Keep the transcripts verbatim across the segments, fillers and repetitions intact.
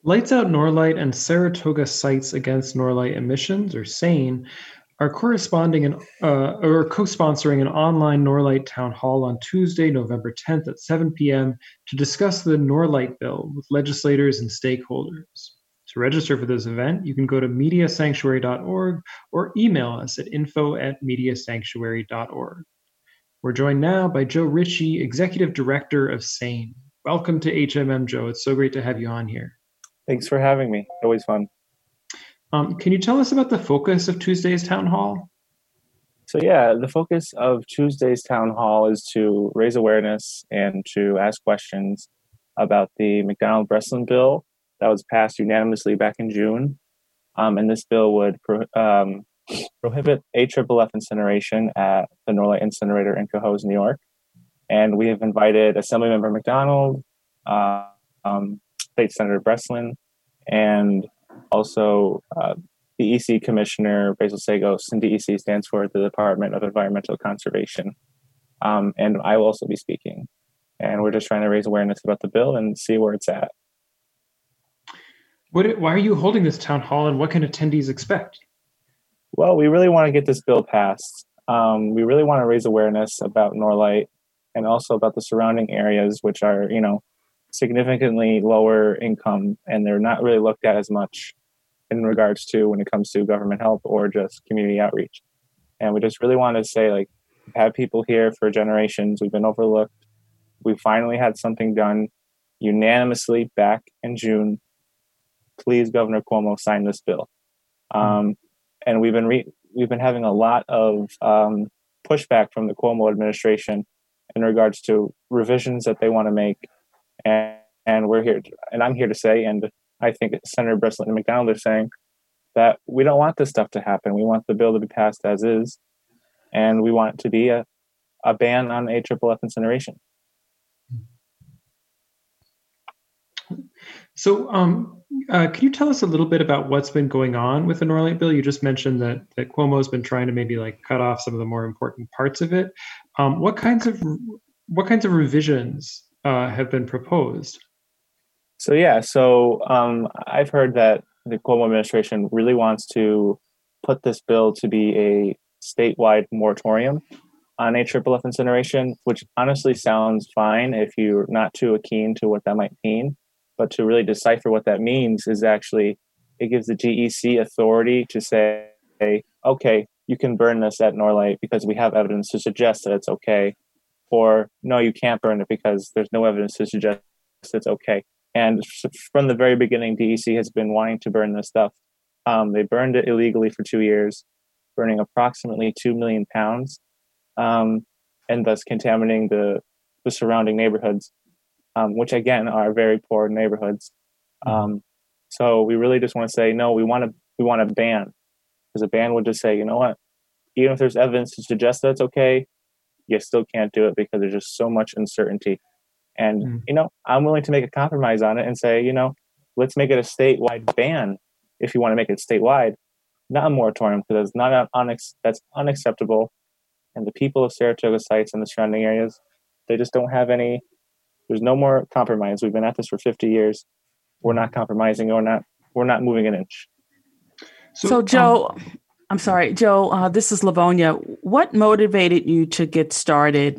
Lights Out Norlight and Saratoga Sites Against Norlight Emissions, or SANE, are corresponding and uh, or co-sponsoring an online Norlight town hall on Tuesday, November tenth at seven p m to discuss the Norlight bill with legislators and stakeholders. To register for this event, you can go to media sanctuary dot org or email us at info at media sanctuary dot org. We're joined now by Joe Ritchie, Executive Director of SANE. Welcome to H M M, Joe. It's so great to have you on here. Thanks for having me. Always fun. Um, can you tell us about the focus of Tuesday's town hall? So yeah, the focus of Tuesday's town hall is to raise awareness and to ask questions about the McDonald-Breslin bill that was passed unanimously back in June. Um, and this bill would pro- um, prohibit A F F F incineration at the Norlight incinerator in Cohoes, New York. And we have invited Assemblymember McDonald, uh, um, State Senator Breslin, and also uh, the E C Commissioner Basil Sagos, and D E C stands for the Department of Environmental Conservation. Um, and I will also be speaking. And we're just trying to raise awareness about the bill and see where it's at. What, why are you holding this town hall, and what can attendees expect? Well, we really want to get this bill passed. Um, we really want to raise awareness about Norlight and also about the surrounding areas, which are, you know, significantly lower income, and they're not really looked at as much in regards to when it comes to government help or just community outreach. And we just really want to say, like, we've had people here for generations. We've been overlooked. We finally had something done unanimously back in June. Please, Governor Cuomo, sign this bill. Um, and we've been re- we've been having a lot of um, pushback from the Cuomo administration in regards to revisions that they want to make. And, and we're here, to, and I'm here to say, and I think Senator Breslin and McDonald are saying that we don't want this stuff to happen. We want the bill to be passed as is, and we want it to be a, a ban on A F F F incineration. So, um, uh, can you tell us a little bit about what's been going on with the Norlight bill? You just mentioned that that Cuomo's been trying to maybe like cut off some of the more important parts of it. Um, what kinds of what kinds of revisions uh, have been proposed? So yeah, so um, I've heard that the Cuomo administration really wants to put this bill to be a statewide moratorium on A F F F incineration, which honestly sounds fine if you're not too keen to what that might mean. But to really decipher what that means is actually it gives the G E C authority to say, okay, you can burn this at Norlight because we have evidence to suggest that it's okay, or no, you can't burn it because there's no evidence to suggest it's okay. And from the very beginning, D E C has been wanting to burn this stuff. Um, they burned it illegally for two years, burning approximately two million pounds, um, and thus contaminating the, the surrounding neighborhoods, um, which again are very poor neighborhoods. Um, so we really just want to say, no, we want to we want to ban, because a ban would just say, you know what, even if there's evidence to suggest that it's okay, you still can't do it because there's just so much uncertainty. And, mm. you know, I'm willing to make a compromise on it and say, you know, let's make it a statewide ban if you want to make it statewide, not a moratorium, because that's not unex- that's unacceptable. And the people of Saratoga Sites and the surrounding areas, they just don't have any, there's no more compromise. We've been at this for fifty years. We're not compromising. We're not, we're not moving an inch. So, so Joe, um, I'm sorry, Joe, uh, this is Livonia. What motivated you to get started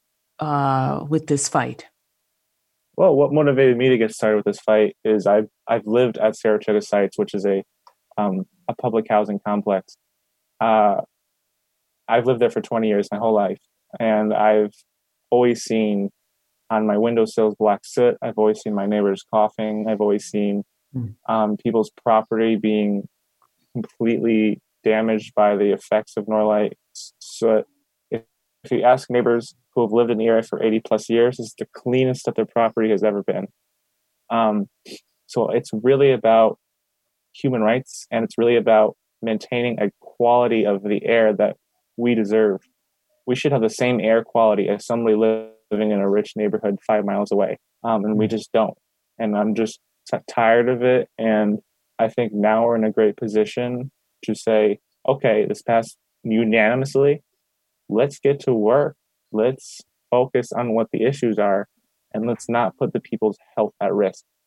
uh, with this fight? Well, what motivated me to get started with this fight is I've I've lived at Saratoga Sites, which is a um, a public housing complex. Uh, I've lived there for twenty years, my whole life, and I've always seen on my windowsills black soot. I've always seen my neighbors coughing. I've always seen um, people's property being completely damaged by the effects of Norlight soot. If, if you ask neighbors who have lived in the area for eighty plus years, it's the cleanest that their property has ever been. Um, so it's really about human rights, and it's really about maintaining a quality of the air that we deserve. We should have the same air quality as somebody living in a rich neighborhood five miles away, um, and we just don't. And I'm just t- tired of it, and I think now we're in a great position to say, okay, this passed unanimously. Let's get to work. Let's focus on what the issues are, and let's not put the people's health at risk.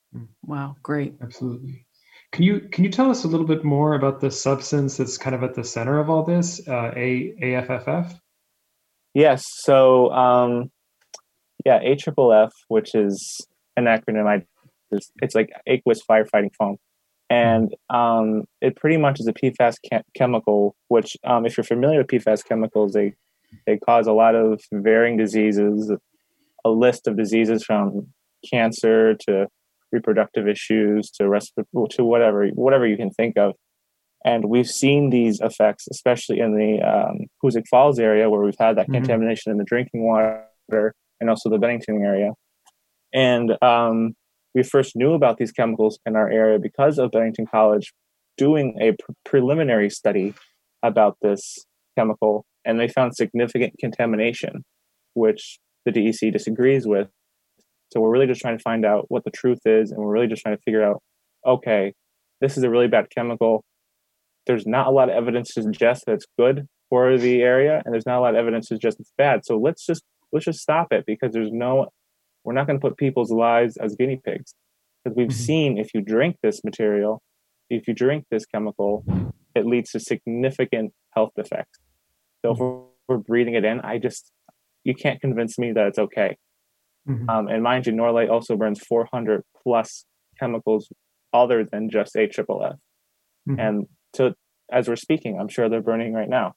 Wow, great. Absolutely. Can you can you tell us a little bit more about the substance that's kind of at the center of all this, uh, A AFFF? Yes. So um, yeah, A F F F, which is an acronym. I it's, it's like aqueous firefighting foam, and um, it pretty much is a P FAS chem- chemical. Which, um, if you're familiar with P FAS chemicals, they they cause a lot of varying diseases. A list of diseases from cancer to reproductive issues to respiratory to whatever whatever you can think of. And we've seen these effects, especially in the um, Hoosick Falls area, where we've had that Mm-hmm. contamination in the drinking water, and also the Bennington area. And um, we first knew about these chemicals in our area because of Bennington College doing a pr- preliminary study about this chemical, and they found significant contamination, which the D E C disagrees with. So we're really just trying to find out what the truth is, and we're really just trying to figure out, okay, this is a really bad chemical. There's not a lot of evidence to suggest that it's good for the area, and there's not a lot of evidence to suggest it's bad. So let's just let's just stop it, because there's no we're not going to put people's lives as guinea pigs, because we've Mm-hmm. seen if you drink this material, if you drink this chemical, it leads to significant health effects. So if we're, we're breathing it in, I just you can't convince me that it's okay. Mm-hmm. Um, and mind you, Norlight also burns four hundred plus chemicals other than just A F F F. Mm-hmm. And to as we're speaking, I'm sure they're burning right now.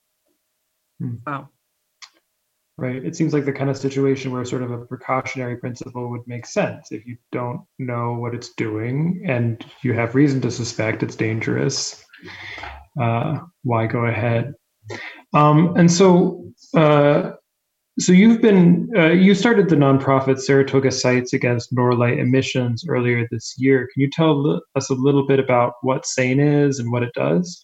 Wow. Right. It seems like the kind of situation where sort of a precautionary principle would make sense. If you don't know what it's doing and you have reason to suspect it's dangerous, uh, why go ahead? Um, and so, uh, so you've been uh, you started the nonprofit Saratoga Sites Against Norlight Emissions earlier this year. Can you tell us a little bit about what SANE is and what it does?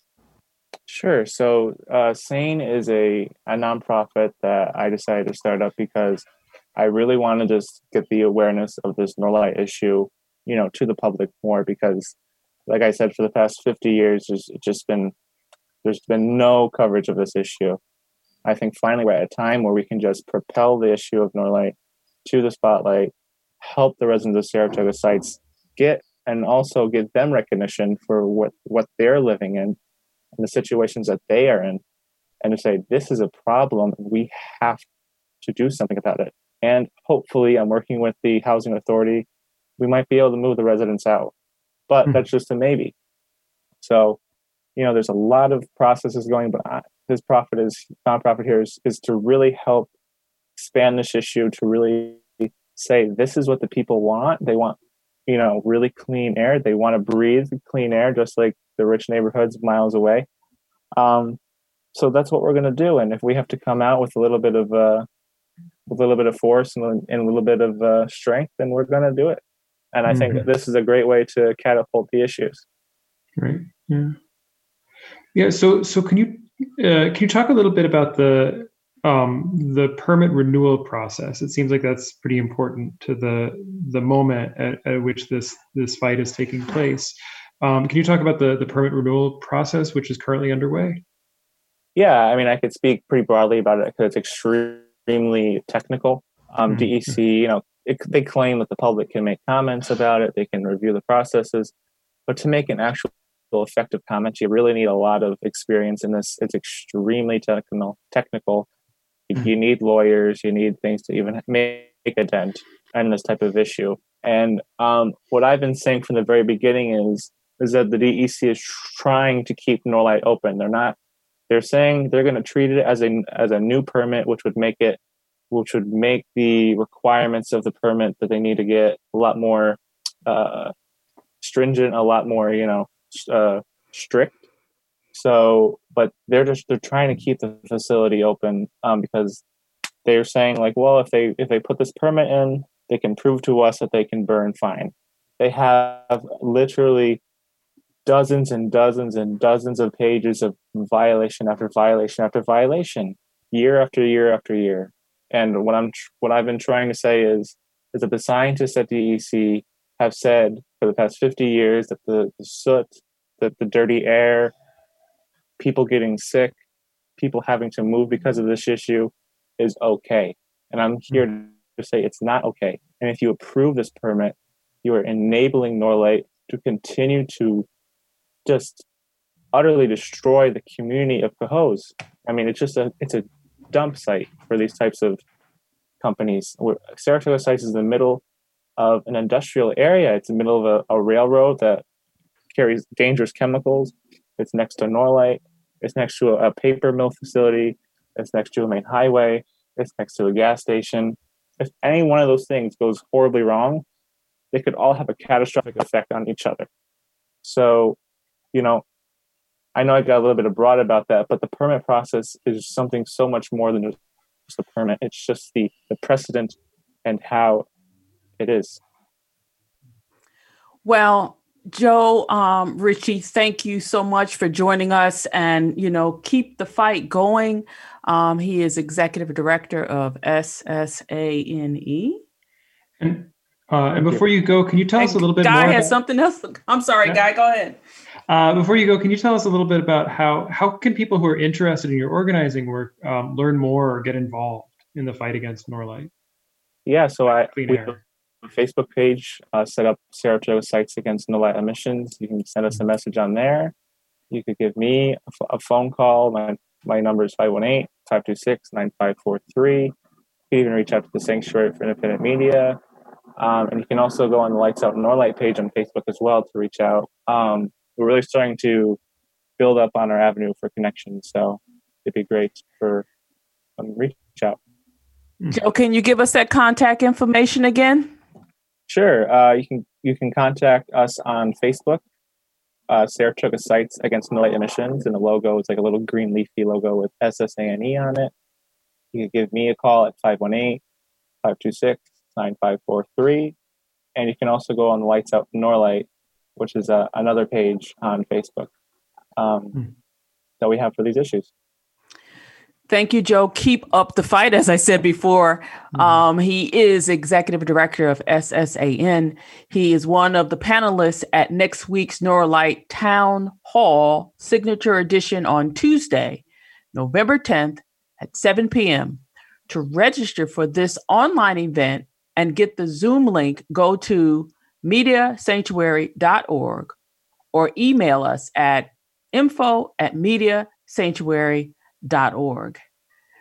Sure. So, uh, SANE is a, a nonprofit that I decided to start up because I really want to just get the awareness of this Norlight issue, you know, to the public more. Because, like I said, for the past fifty years, there's just been there's been no coverage of this issue. I think finally we're at a time where we can just propel the issue of Norlight to the spotlight, help the residents of Saratoga sites get, and also give them recognition for what what they're living in and the situations that they are in, and to say, this is a problem. We have to do something about it. And hopefully, I'm working with the housing authority. We might be able to move the residents out, but Hmm. that's just a maybe. So, you know, there's a lot of processes going, but I, this profit is nonprofit here is, is to really help expand this issue, to really say, this is what the people want. They want, you know, really clean air. They want to breathe clean air, just like the rich neighborhoods miles away. Um, so that's what we're going to do. And if we have to come out with a little bit of uh, with a little bit of force and, and a little bit of uh, strength, then we're going to do it. And I think Mhm. this is a great way to catapult the issues. Right. Yeah. Yeah. So, so can you uh, can you talk a little bit about the um, the permit renewal process? It seems like that's pretty important to the the moment at, at which this this fight is taking place. Um, can you talk about the the permit renewal process, which is currently underway? Yeah, I mean, I could speak pretty broadly about it because it's extremely technical. Um, Mhm. D E C, you know, it, they claim that the public can make comments about it, they can review the processes, but to make an actual effective comment, you really need a lot of experience in this. It's extremely technical. Technical. You need lawyers. You need things to even make a dent in this type of issue. And um, what I've been saying from the very beginning is is that the D E C is trying to keep Norlight open. They're not. They're saying they're going to treat it as a as a new permit, which would make it, which would make the requirements of the permit that they need to get a lot more uh, stringent, a lot more, you know, uh, strict. So, but they're just they're trying to keep the facility open um, because they're saying like, well, if they if they put this permit in, they can prove to us that they can burn fine. They have literally dozens and dozens and dozens of pages of violation after violation after violation, year after year after year. And what I'm what I've been trying to say is is that the scientists at D E C have said for the past fifty years that the, the soot, that the dirty air, people getting sick, people having to move because of this issue is okay. And I'm here to say it's not okay. And if you approve this permit, You are enabling Norlite to continue to just utterly destroy the community of Cohoes. I mean, it's just a it's a dump site for these types of companies. Where Saratoga Sites is in the middle of an industrial area. It's in the middle of a, a railroad that carries dangerous chemicals. It's next to Norlite. It's next to a, a paper mill facility. It's next to a main highway. It's next to a gas station. If any one of those things goes horribly wrong, they could all have a catastrophic effect on each other. So, you know, I know I got a little bit abroad about that, but the permit process is something so much more than just the permit. It's just the, the precedent and how it is. Well, Joe um, Ritchie, thank you so much for joining us, and, you know, keep the fight going. Um, he is executive director of S S A N E. And, uh, and before you go, can you tell and us a little bit Guy more? Guy has about... something else. I'm sorry, yeah. Guy, go ahead. Uh, before you go, can you tell us a little bit about how, how can people who are interested in your organizing work um, learn more or get involved in the fight against Norlite? Yeah, so I we have a Facebook page uh, set up, Saratoga Sites Against Norlite Emissions. You can send us a message on there. You could give me a, f- a phone call. My my number is five one eight, five two six, nine five four three. You can even reach out to the Sanctuary for Independent Media. Um, and you can also go on the Lights Out Norlite page on Facebook as well to reach out. Um, we're really starting to build up on our avenue for connections. So it'd be great for um, reach out. Joe, can you give us that contact information again? Sure. Uh, you can you can contact us on Facebook, uh, Saratoga Sites Against Norlite Emissions, and the logo is like a little green leafy logo with S S A N E on it. You can give me a call at five one eight, five two six, nine five four three. And you can also go on the Lights Out Norlite, which is uh, another page on Facebook um, hmm. that we have for these issues. Thank you, Joe. Keep up the fight. As I said before, mm-hmm. um, he is executive director of S S A N. He is one of the panelists at next week's Norlite Town Hall Signature Edition on Tuesday, November tenth at seven p.m. To register for this online event and get the Zoom link, go to media sanctuary dot org or email us at info at media sanctuary dot org.